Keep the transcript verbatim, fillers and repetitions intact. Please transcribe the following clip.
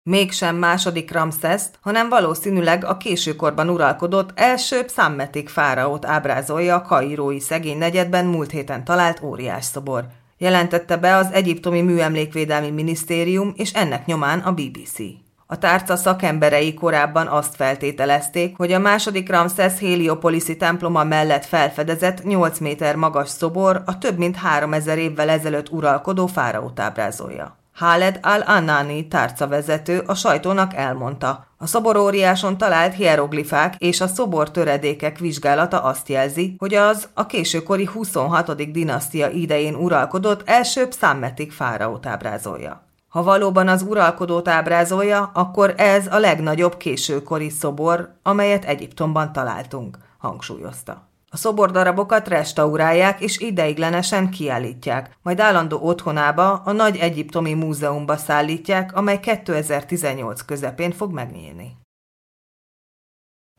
Mégsem második Ramszeszt, hanem valószínűleg a későkorban uralkodott első Psammetik fáraót ábrázolja a kairói szegény negyedben múlt héten talált óriás szobor. Jelentette be az egyiptomi műemlékvédelmi minisztérium és ennek nyomán a bé bé cé. A tárca szakemberei korábban azt feltételezték, hogy a második Ramszesz Héliopoliszi temploma mellett felfedezett nyolc méter magas szobor a több mint háromezer évvel ezelőtt uralkodó fáraót ábrázolja. Khaled al-Annani tárcavezető a sajtónak elmondta, a szoboróriáson talált hieroglifák és a szobor töredékek vizsgálata azt jelzi, hogy az a későkori huszonhatodik dinasztia idején uralkodott első Psammetik fáraót ábrázolja. Ha valóban az uralkodót ábrázolja, akkor ez a legnagyobb későkori szobor, amelyet Egyiptomban találtunk, hangsúlyozta. A szobordarabokat restaurálják és ideiglenesen kiállítják, majd állandó otthonába, a Nagy Egyiptomi Múzeumba szállítják, amely kétezer-tizennyolc közepén fog megnyílni.